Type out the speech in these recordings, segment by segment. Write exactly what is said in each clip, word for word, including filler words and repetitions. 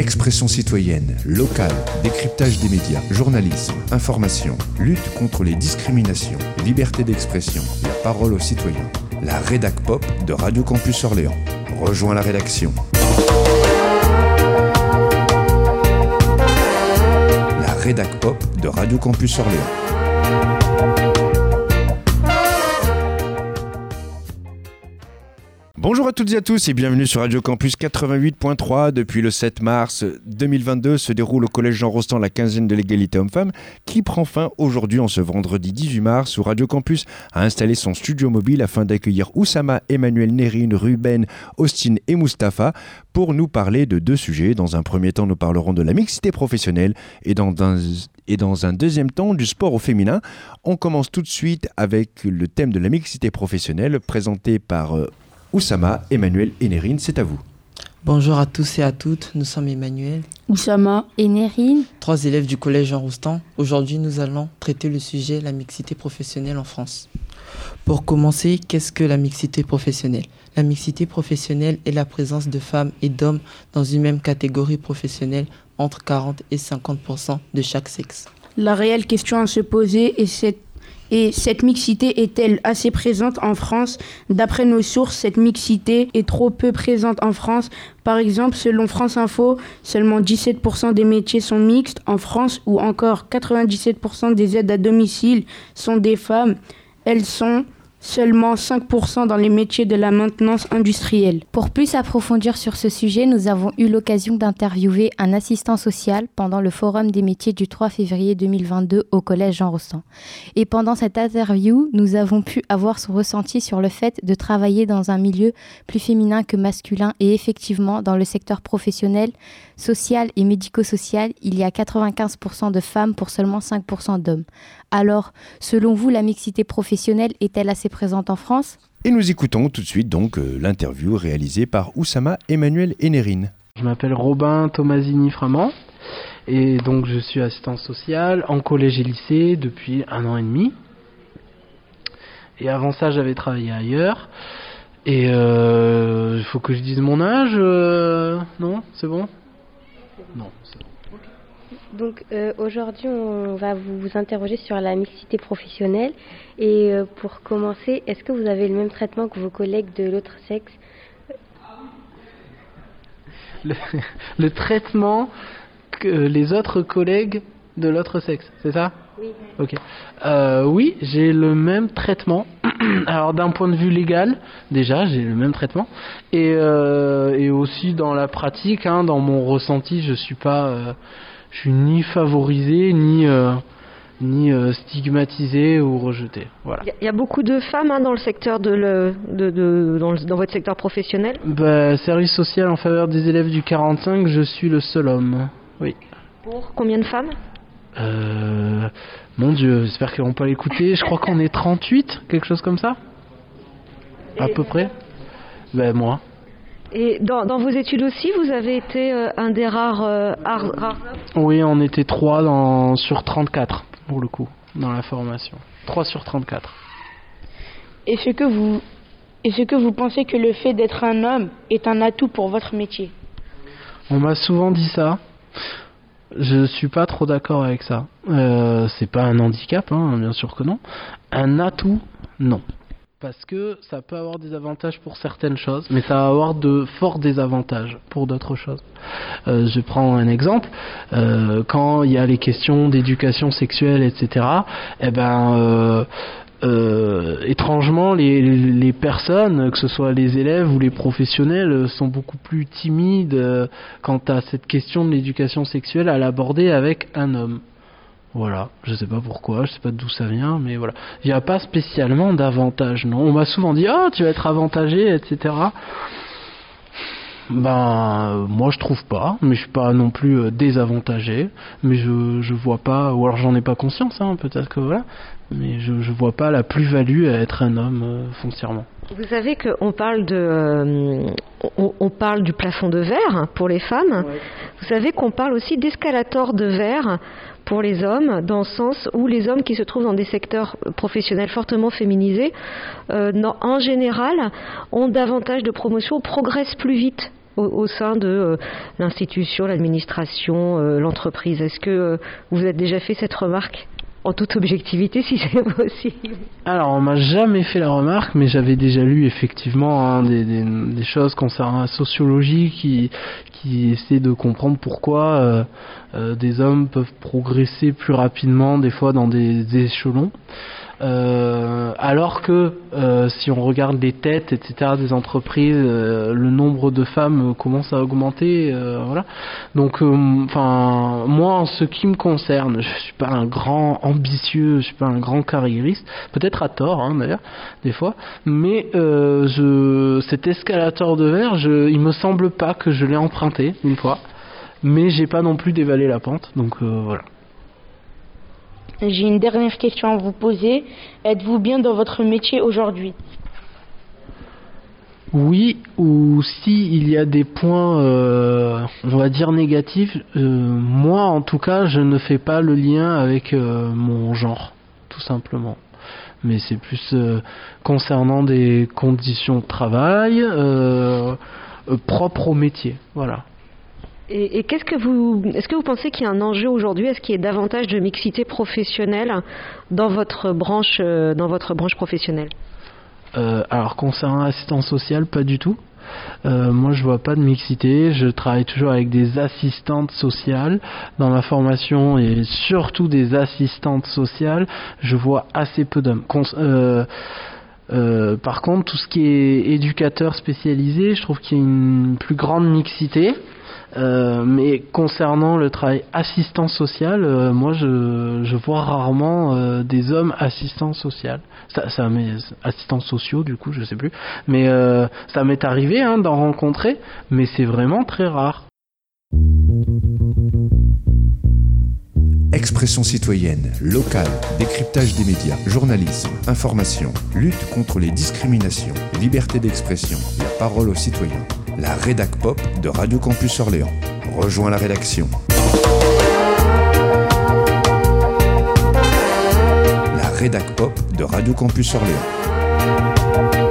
Expression citoyenne, locale, décryptage des médias, journalisme, information, lutte contre les discriminations, liberté d'expression, la parole aux citoyens. La Rédac Pop de Radio Campus Orléans. Rejoins la rédaction. La Rédac Pop de Radio Campus Orléans. Bonjour à toutes et à tous et bienvenue sur Radio Campus quatre-vingt-huit point trois. Depuis le sept mars deux mille vingt-deux se déroule au Collège Jean Rostand la quinzaine de l'égalité homme-femme qui prend fin aujourd'hui en ce vendredi dix-huit mars où Radio Campus a installé son studio mobile afin d'accueillir Oussama, Emmanuel, Nérine, Ruben, Austin et Mustapha pour nous parler de deux sujets. Dans un premier temps, nous parlerons de la mixité professionnelle et dans un, et dans un deuxième temps du sport au féminin. On commence tout de suite avec le thème de la mixité professionnelle présenté par euh, Oussama, Emmanuel et Nérine, c'est à vous. Bonjour à tous et à toutes, nous sommes Emmanuel, Oussama et Nérine, trois élèves du collège Jean Rostand. Aujourd'hui, nous allons traiter le sujet la mixité professionnelle en France. Pour commencer, qu'est-ce que la mixité professionnelle ? La mixité professionnelle est la présence de femmes et d'hommes dans une même catégorie professionnelle entre quarante et cinquante pour cent de chaque sexe. La réelle question à se poser est cette Et cette mixité est-elle assez présente en France ? D'après nos sources, cette mixité est trop peu présente en France. Par exemple, selon France Info, seulement dix-sept pour cent des métiers sont mixtes en France ou encore quatre-vingt-dix-sept pour cent des aides à domicile sont des femmes. Elles sont seulement cinq pour cent dans les métiers de la maintenance industrielle. Pour plus approfondir sur ce sujet, nous avons eu l'occasion d'interviewer un assistant social pendant le Forum des métiers du trois février deux mille vingt-deux au Collège Jean Rostand. Et pendant cette interview, nous avons pu avoir son ressenti sur le fait de travailler dans un milieu plus féminin que masculin et effectivement, dans le secteur professionnel, social et médico-social, il y a quatre-vingt-quinze pour cent de femmes pour seulement cinq pour cent d'hommes. Alors, selon vous, la mixité professionnelle est-elle assez présente en France ? Et nous écoutons tout de suite donc euh, l'interview réalisée par Oussama, Emmanuel et Nérine. Je m'appelle Robin Tomasini Framand et donc je suis assistant social en collège et lycée depuis un an et demi. Et avant ça, j'avais travaillé ailleurs. Et il euh, faut que je dise mon âge euh, Non, c'est bon ? Non, c'est bon. Donc euh, aujourd'hui, on va vous interroger sur la mixité professionnelle. Et euh, pour commencer, est-ce que vous avez le même traitement que vos collègues de l'autre sexe ? le, le traitement que les autres collègues de l'autre sexe, c'est ça ? Oui. Ok. Euh, oui, j'ai le même traitement. Alors d'un point de vue légal, déjà, j'ai le même traitement. Et, euh, et aussi dans la pratique, hein, dans mon ressenti, je suis pas... Euh, Je suis ni favorisé, ni, euh, ni euh, stigmatisé ou rejeté. Voilà. Il y a beaucoup de femmes hein, dans le secteur de, le, de, de dans, le, dans votre secteur professionnel. Bah, service social en faveur des élèves du quarante-cinq, je suis le seul homme. Oui. Pour combien de femmes ? Euh, mon Dieu, j'espère qu'ils vont pas l'écouter. Je crois qu'on est trente-huit, quelque chose comme ça. Et à peu près. Ben moi. Et dans, dans vos études aussi, vous avez été euh, un des rares, euh, rares, rares... Oui, on était trois dans, sur trente-quatre, pour le coup, dans la formation. trois sur trente-quatre. Est-ce que vous, est-ce que vous pensez que le fait d'être un homme est un atout pour votre métier ? On m'a souvent dit ça. Je suis pas trop d'accord avec ça. Euh, c'est pas un handicap, hein, bien sûr que non. Un atout, non. Parce que ça peut avoir des avantages pour certaines choses, mais ça va avoir de forts désavantages pour d'autres choses. Euh, je prends un exemple. Euh, quand il y a les questions d'éducation sexuelle, et cetera, eh ben, euh, euh, étrangement, les, les personnes, que ce soit les élèves ou les professionnels, sont beaucoup plus timides euh, quant à cette question de l'éducation sexuelle à l'aborder avec un homme. Voilà, je sais pas pourquoi, je sais pas d'où ça vient, mais voilà. Il n'y a pas spécialement d'avantage, non. On m'a souvent dit, ah, oh, tu vas être avantagé, et cetera. Ben, euh, moi je trouve pas, mais je suis pas non plus euh, désavantagé, mais je je vois pas, ou alors j'en ai pas conscience, hein, peut-être que voilà, mais je je vois pas la plus-value à être un homme euh, foncièrement. Vous savez qu'on parle de, euh, on, on parle du plafond de verre pour les femmes. Ouais. Vous savez qu'on parle aussi d'escalator de verre pour les hommes, dans le sens où les hommes qui se trouvent dans des secteurs professionnels fortement féminisés, euh, non, en général, ont davantage de promotion, progressent plus vite au, au sein de euh, l'institution, l'administration, euh, l'entreprise. Est-ce que euh, vous avez déjà fait cette remarque ? En toute objectivité, si c'est possible. Alors, on m'a jamais fait la remarque, mais j'avais déjà lu effectivement hein, des, des, des choses concernant la sociologie qui, qui essaient de comprendre pourquoi euh, euh, des hommes peuvent progresser plus rapidement, des fois dans des, des échelons. Euh, alors que euh, si on regarde les têtes, et cetera des entreprises, euh, le nombre de femmes commence à augmenter, euh, voilà. Donc, enfin, euh, moi, en ce qui me concerne, je suis pas un grand ambitieux, je suis pas un grand carriériste, peut-être à tort, hein, d'ailleurs, des fois. Mais euh, je, cet escalator de verre, je, il me semble pas que je l'ai emprunté une fois, mais j'ai pas non plus dévalé la pente, donc euh, voilà. J'ai une dernière question à vous poser. Êtes-vous bien dans votre métier aujourd'hui ? Oui, ou si il y a des points, euh, on va dire négatifs, euh, moi en tout cas, je ne fais pas le lien avec euh, mon genre, tout simplement. Mais c'est plus euh, concernant des conditions de travail euh, euh, propres au métier, voilà. Et, et qu'est-ce que vous, est-ce que vous pensez qu'il y a un enjeu aujourd'hui ? Est-ce qu'il y a davantage de mixité professionnelle dans votre branche, euh, dans votre branche professionnelle ? euh, Alors concernant l'assistance sociale, pas du tout. Euh, moi, je vois pas de mixité. Je travaille toujours avec des assistantes sociales dans ma formation et surtout des assistantes sociales. Je vois assez peu d'hommes. Con- euh, euh, par contre, tout ce qui est éducateur spécialisé, je trouve qu'il y a une plus grande mixité. Euh, mais concernant le travail assistant social, euh, moi je, je vois rarement euh, des hommes assistants sociaux. Ça, ça m'est assistants sociaux du coup, je sais plus. Mais euh, ça m'est arrivé hein, d'en rencontrer, mais c'est vraiment très rare. Expression citoyenne, locale, décryptage des médias, journalisme, information, lutte contre les discriminations, liberté d'expression, la parole aux citoyens. La Rédac Pop de Radio Campus Orléans. Rejoins la rédaction. La Rédac Pop de Radio Campus Orléans.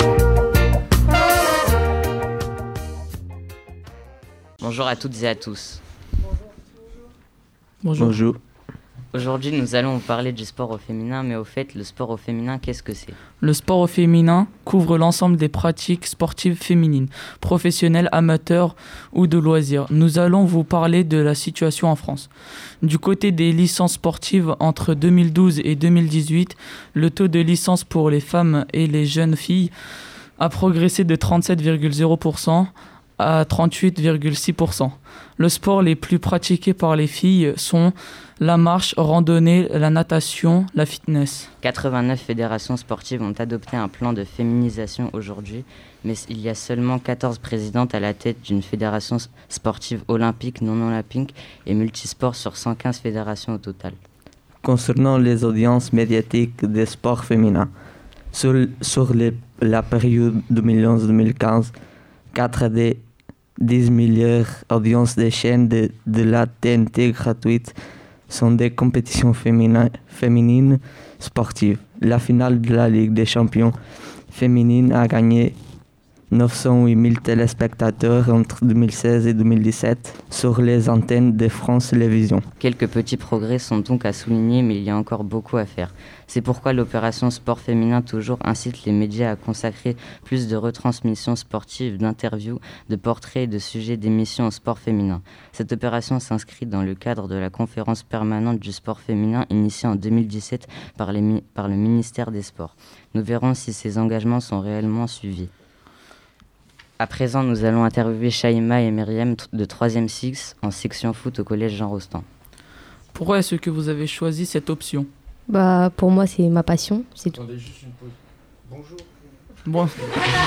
Bonjour à toutes et à tous. Bonjour. Bonjour. Aujourd'hui, nous allons vous parler du sport au féminin, mais au fait, le sport au féminin, qu'est-ce que c'est ? Le sport au féminin couvre l'ensemble des pratiques sportives féminines, professionnelles, amateurs ou de loisirs. Nous allons vous parler de la situation en France. Du côté des licences sportives, entre deux mille douze et deux mille dix-huit, le taux de licence pour les femmes et les jeunes filles a progressé de trente-sept virgule zéro pour cent à trente-huit virgule six pour cent. Le sport les plus pratiqués par les filles sont la marche, randonnée, la natation, la fitness. quatre-vingt-neuf fédérations sportives ont adopté un plan de féminisation aujourd'hui, mais il y a seulement quatorze présidentes à la tête d'une fédération sportive olympique, non olympique et multisport sur cent quinze fédérations au total. Concernant les audiences médiatiques des sports féminins, sur, sur les, la période deux mille onze deux mille quinze, quatre des dix meilleures audiences des chaînes de, de la T N T gratuites sont des compétitions féminin, féminines sportives. La finale de la Ligue des champions féminine a gagné neuf cent huit mille téléspectateurs entre deux mille seize et deux mille dix-sept sur les antennes de France Télévisions. Quelques petits progrès sont donc à souligner, mais il y a encore beaucoup à faire. C'est pourquoi l'opération Sport Féminin Toujours incite les médias à consacrer plus de retransmissions sportives, d'interviews, de portraits et de sujets d'émissions au sport féminin. Cette opération s'inscrit dans le cadre de la conférence permanente du sport féminin initiée en deux mille dix-sept par, les, par le ministère des Sports. Nous verrons si ces engagements sont réellement suivis. À présent, nous allons interviewer Shaima et Myriam de troisième six en section foot au collège Jean Rostand. Pourquoi est-ce que vous avez choisi cette option ? Bah, pour moi, c'est ma passion, c'est tout. Attendez juste une pause. Bonjour. Bon. Non,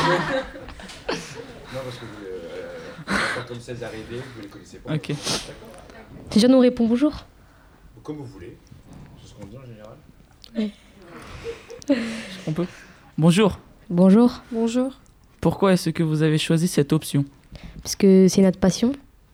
parce que vous, euh, pas comme ça arrivé, vous les connaissez pas. Ok. Déjà, nous répond bonjour. Comme vous voulez. C'est ce qu'on dit en général. Oui. On peut. Bonjour. Bonjour. Bonjour. Pourquoi est-ce que vous avez choisi cette option ? Parce que c'est notre passion.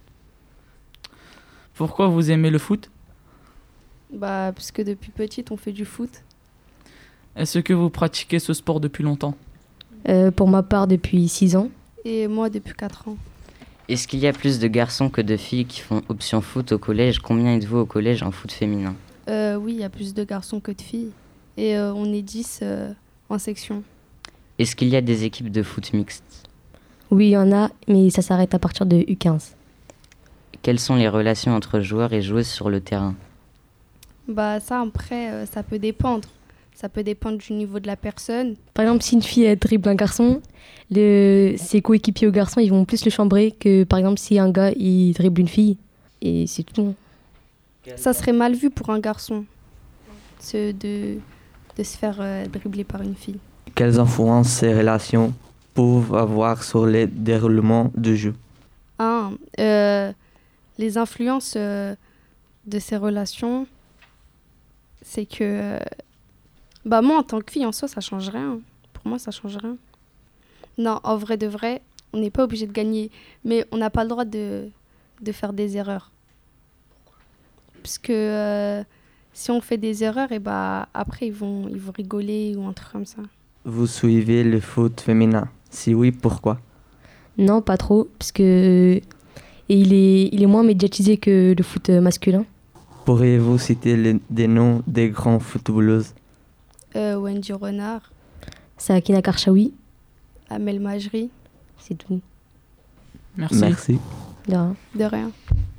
Pourquoi vous aimez le foot ? Bah, parce que depuis petite, on fait du foot. Est-ce que vous pratiquez ce sport depuis longtemps ? Euh, pour ma part, depuis six ans. Et moi, depuis quatre ans. Est-ce qu'il y a plus de garçons que de filles qui font option foot au collège? Combien êtes-vous au collège en foot féminin? Euh, oui, il y a plus de garçons que de filles. Et euh, on est dix euh, en section. Est-ce qu'il y a des équipes de foot mixtes? Oui, il y en a, mais ça s'arrête à partir de U quinze. Quelles sont les relations entre joueurs et joueuses sur le terrain? Bah ça, après, euh, ça peut dépendre. Ça peut dépendre du niveau de la personne. Par exemple, si une fille elle dribble un garçon, le... ses coéquipiers aux garçons, ils vont plus le chambrer que, par exemple, si un gars, il dribble une fille. Et c'est tout. Ça serait mal vu pour un garçon ce, de, de se faire euh, dribbler par une fille. Quelles influences ces relations peuvent avoir sur le déroulement du jeu? Un, euh, les influences euh, de ces relations, c'est que... Euh, bah moi, en tant que fille, en soi, ça change rien. Pour moi, ça change rien. Non, en vrai de vrai, on n'est pas obligé de gagner. Mais on n'a pas le droit de, de faire des erreurs. Parce que euh, si on fait des erreurs, et bah, après, ils vont, ils vont rigoler ou un truc comme ça. Vous suivez le foot féminin? Si oui, pourquoi? Non, pas trop, parce que et il est, il est moins médiatisé que le foot masculin. Pourriez-vous citer les, des noms des grands footballeuses? Euh, Wendy Renard. Sakina Karchaoui. Amel Majri. C'est tout. Merci. Merci. De rien. De rien.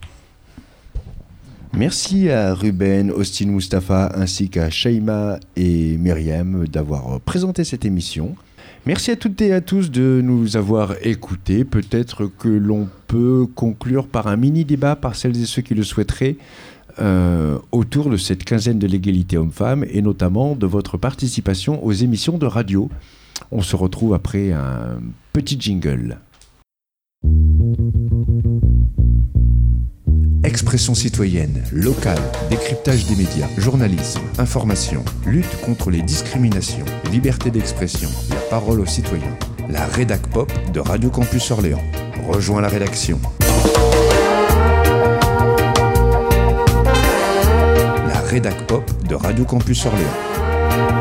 Merci à Ruben, Austin Mustafa ainsi qu'à Shaima et Myriam d'avoir présenté cette émission. Merci à toutes et à tous de nous avoir écoutés. Peut-être que l'on peut conclure par un mini-débat par celles et ceux qui le souhaiteraient euh, autour de cette quinzaine de l'égalité homme-femme et notamment de votre participation aux émissions de radio. On se retrouve après un petit jingle. Expression citoyenne, locale, décryptage des médias, journalisme, information, lutte contre les discriminations, liberté d'expression, la parole aux citoyens. La Rédac Pop de Radio Campus Orléans. Rejoins la rédaction. La Rédac Pop de Radio Campus Orléans.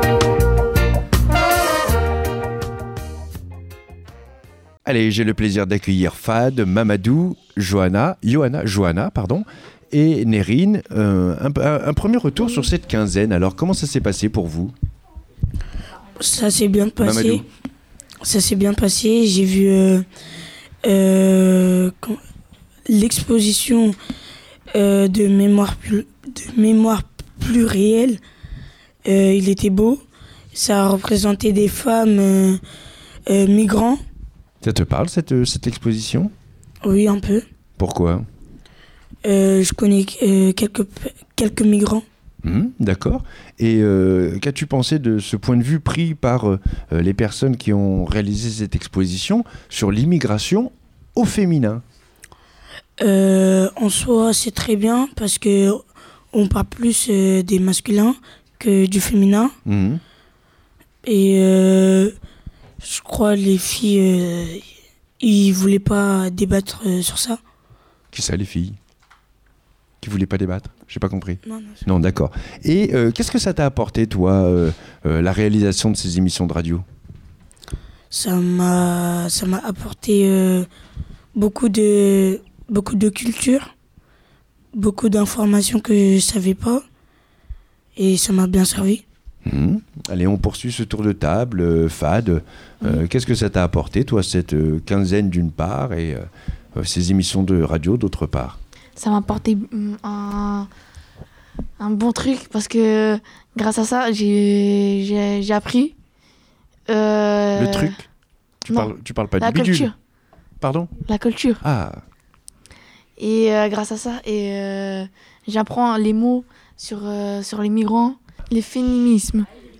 Allez, j'ai le plaisir d'accueillir Fad, Mamadou, Johanna, Johanna, Johanna, pardon, et Nérine. Euh, un, un, un premier retour sur cette quinzaine. Alors, comment ça s'est passé pour vous? Ça s'est bien passé. Mamadou. Ça s'est bien passé. J'ai vu euh, euh, l'exposition euh, de mémoire plus, de mémoire plus réelle. Euh, il était beau. Ça représentait des femmes euh, euh, migrants. Ça te parle, cette, cette exposition? Oui, un peu. Pourquoi? euh, Je connais euh, quelques, quelques migrants. Mmh, d'accord. Et euh, qu'as-tu pensé de ce point de vue pris par euh, les personnes qui ont réalisé cette exposition sur l'immigration au féminin? euh, En soi, c'est très bien parce qu'on parle plus euh, des masculins que du féminin. Mmh. Et... Euh, Je crois les filles, euh, ils voulaient pas débattre euh, sur ça. Qui ça, les filles? Qui voulaient pas débattre? J'ai pas compris. Non, non, non d'accord. Et euh, qu'est-ce que ça t'a apporté, toi, euh, euh, la réalisation de ces émissions de radio? Ça m'a, ça m'a apporté euh, beaucoup de, beaucoup de culture, beaucoup d'informations que je savais pas, et ça m'a bien servi. Mmh. Allez, on poursuit ce tour de table. Euh, Fad, euh, mmh. qu'est-ce que ça t'a apporté, toi, cette euh, quinzaine d'une part et euh, ces émissions de radio d'autre part? Ça m'a apporté un, un bon truc parce que grâce à ça, j'ai, j'ai, j'ai appris. Euh, Le truc tu parles, tu parles pas la du bidule? culture. Pardon? La culture. Ah. Et euh, grâce à ça, et, euh, j'apprends les mots sur, euh, sur les migrants. Les féminismes.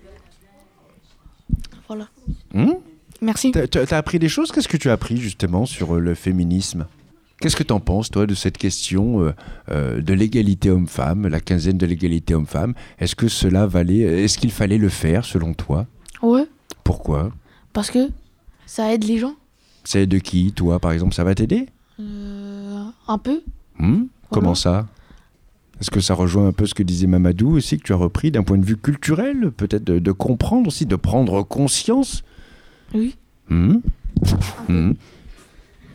Voilà. Mmh. Merci. T'as, t'as appris des choses? Qu'est-ce que tu as appris justement sur euh, le féminisme? Qu'est-ce que t'en penses, toi, de cette question euh, euh, de l'égalité homme-femme, la quinzaine de l'égalité homme-femme? Est-ce que cela valait, est-ce qu'il fallait le faire selon toi? Ouais. Pourquoi? Parce que ça aide les gens. Ça aide qui, toi, par exemple? Ça va t'aider? euh, Un peu. Mmh. Voilà. Comment ça? Est-ce que ça rejoint un peu ce que disait Mamadou aussi, que tu as repris d'un point de vue culturel, peut-être de, de comprendre aussi, de prendre conscience? Oui. Mmh. Mmh.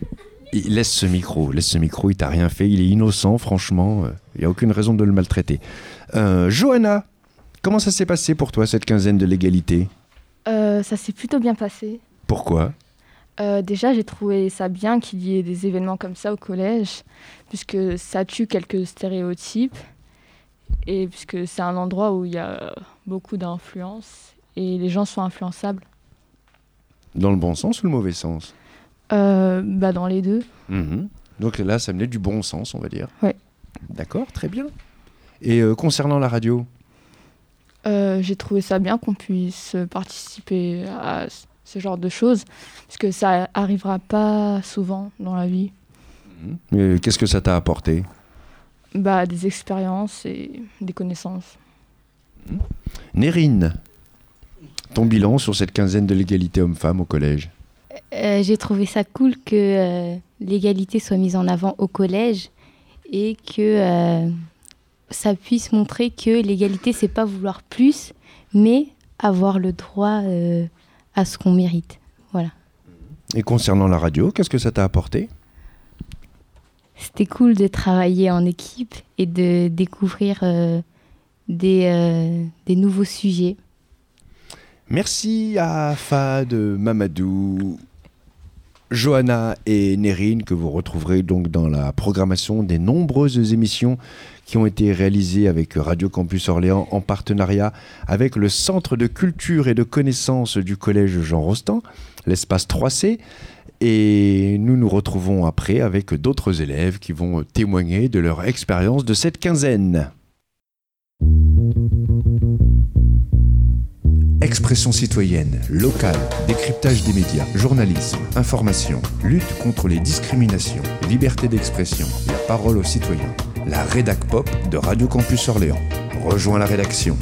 Il laisse ce micro, laisse ce micro, il t'a rien fait, il est innocent, franchement, il n'y a aucune raison de le maltraiter. Euh, Johanna, comment ça s'est passé pour toi cette quinzaine de l'égalité ? euh, Ça s'est plutôt bien passé. Pourquoi ? euh, Déjà, j'ai trouvé ça bien qu'il y ait des événements comme ça au collège, puisque ça tue quelques stéréotypes, et puisque c'est un endroit où il y a beaucoup d'influence, et les gens sont influençables. Dans le bon sens ou le mauvais sens ? euh, bah Dans les deux. Mmh. Donc là, ça menait du bon sens, on va dire. Oui. D'accord, très bien. Et euh, concernant la radio ? euh, J'ai trouvé ça bien qu'on puisse participer à ce genre de choses, parce que ça arrivera pas souvent dans la vie. Mmh. Et qu'est-ce que ça t'a apporté ? Bah, des expériences et des connaissances. Mmh. Nérine, ton bilan sur cette quinzaine de l'égalité homme-femme au collège ? Euh, j'ai trouvé ça cool que euh, l'égalité soit mise en avant au collège et que euh, ça puisse montrer que l'égalité, c'est pas vouloir plus, mais avoir le droit euh, à ce qu'on mérite. Voilà. Et concernant la radio, qu'est-ce que ça t'a apporté ? C'était cool de travailler en équipe et de découvrir euh, des, euh, des nouveaux sujets. Merci à Fad, Mamadou, Johanna et Nérine, que vous retrouverez donc dans la programmation des nombreuses émissions qui ont été réalisées avec Radio Campus Orléans en partenariat avec le Centre de culture et de connaissances du Collège Jean Rostand, l'espace trois C. Et nous nous retrouvons après avec d'autres élèves qui vont témoigner de leur expérience de cette quinzaine. Expression citoyenne, locale, décryptage des médias, journalisme, information, lutte contre les discriminations, liberté d'expression, la parole aux citoyens. La Rédac Pop de Radio Campus Orléans. Rejoins la rédaction.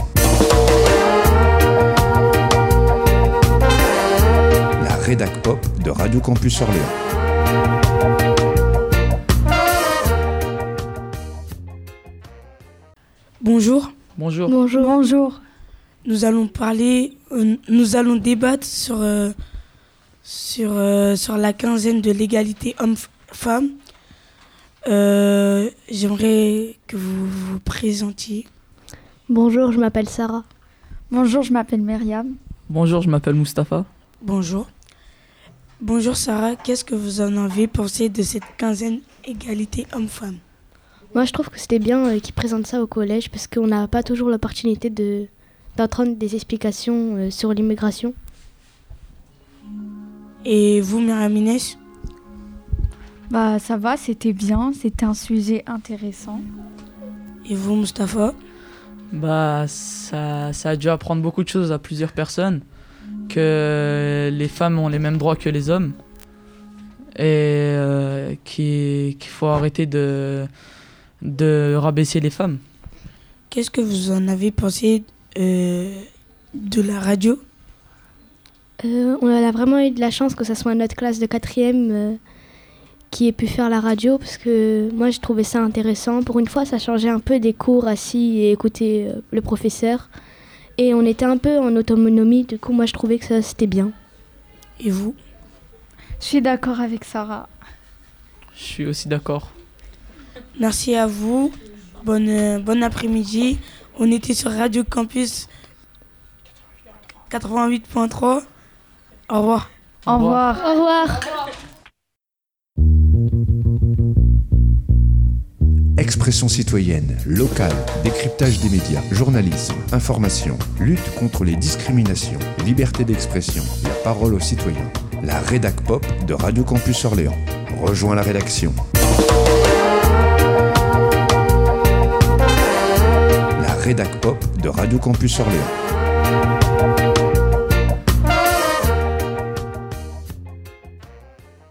La Rédac Pop de Radio Campus Orléans. Bonjour. Bonjour. Bonjour. Bonjour. Nous allons parler, euh, nous allons débattre sur, euh, sur, euh, sur la quinzaine de l'égalité homme-femme. Euh, j'aimerais que vous vous présentiez. Bonjour, je m'appelle Sarah. Bonjour, je m'appelle Myriam. Bonjour, je m'appelle Mustapha. Bonjour. Bonjour Sarah, qu'est-ce que vous en avez pensé de cette quinzaine égalité homme-femme ? Moi, je trouve que c'était bien euh, qu'ils présentent ça au collège parce qu'on n'a pas toujours l'opportunité de, d'entendre des explications euh, sur l'immigration. Et vous, Myriam Inès ? Bah ça va, c'était bien, c'était un sujet intéressant. Et vous, Mustapha ? Bah ça, ça a dû apprendre beaucoup de choses à plusieurs personnes, que les femmes ont les mêmes droits que les hommes et euh, qu'il, qu'il faut arrêter de, de rabaisser les femmes. Qu'est-ce que vous en avez pensé euh, de la radio ? euh, On a vraiment eu de la chance que ce soit notre classe de quatrième euh, qui ait pu faire la radio parce que moi je trouvais ça intéressant. Pour une fois ça changeait un peu des cours assis et écouter euh, le professeur et on était un peu en autonomie, du coup moi je trouvais que ça c'était bien. Et vous ? Je suis d'accord avec Sarah. Je suis aussi d'accord. Merci à vous, bonne, euh, bon après-midi. On était sur Radio Campus quatre-vingt-huit point trois. Au revoir. Au revoir. Au revoir. Expression citoyenne, locale, décryptage des médias, journalisme, information, lutte contre les discriminations, liberté d'expression, la parole aux citoyens. La Rédac Pop de Radio Campus Orléans. Rejoins la rédaction. La Rédac Pop de Radio Campus Orléans.